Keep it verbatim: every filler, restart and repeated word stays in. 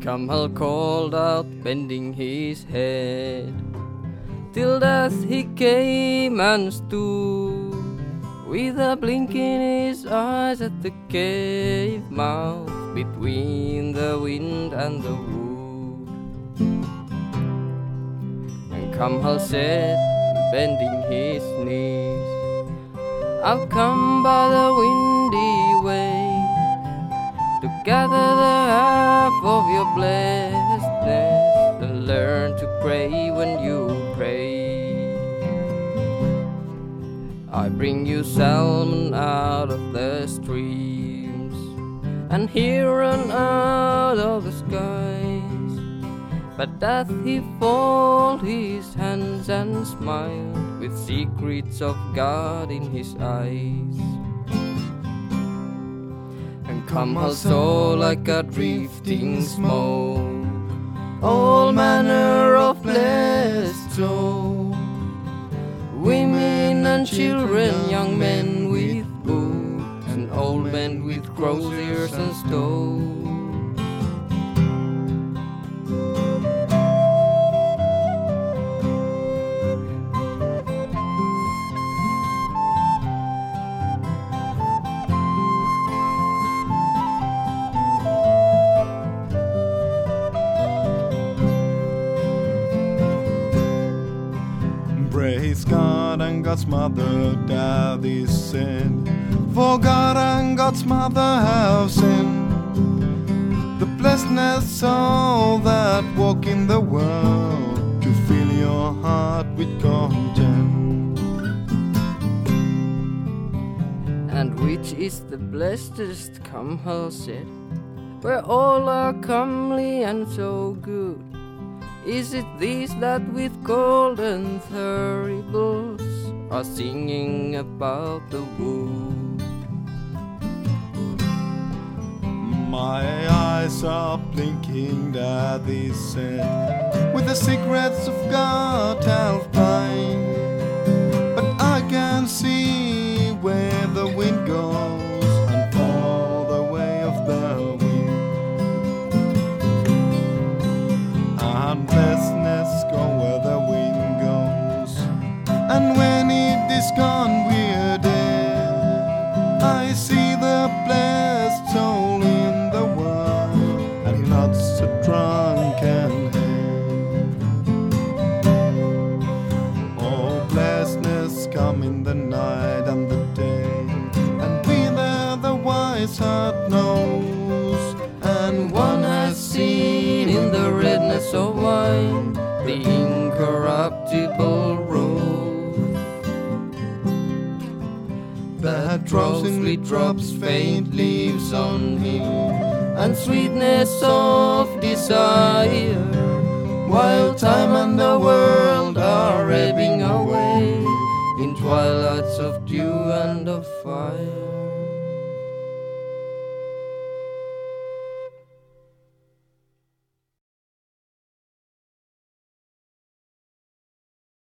Kamhal called out, bending his head. Till death he came and stood, with a blink in his eyes at the cave mouth, between the wind and the wood. And Kamhal said, bending his knees, I've come by the windy way to gather the half of your blessedness, and learn to pray when you pray. I bring you salmon out of the streams, and heron out of the skies. But doth he fold his hands and smile, with secrets of God in his eyes? And Kamhal saw like a drifting smoke all manner of blessed souls, women and children, young men with boots, and old men with croziers and stones. Praise God and God's mother, Daddy said, for God and God's mother have sent the blessedness all that walk in the world, to fill your heart with content. And which is the blessedest, Kamhal said, where all are comely and so good? Is it these that with golden thuribles are singing about the wood? My eyes are blinking, Daddy said, with the secrets of God half blind, but I can see where the wind goes, and follow the way of the wind. And blessedness go where the wind goes, and when it is gone we're dead. I see the blessed soul in the world, and not so drunken head. Oh, blessedness come in the night and the day, and we there the wise heart knows, and one has seen in the redness of wine the incorruptible rose, that drowsily drops faint leaves on him, and sweetness of desire, while time and the world are ebbing away in twilights of dew and of fire.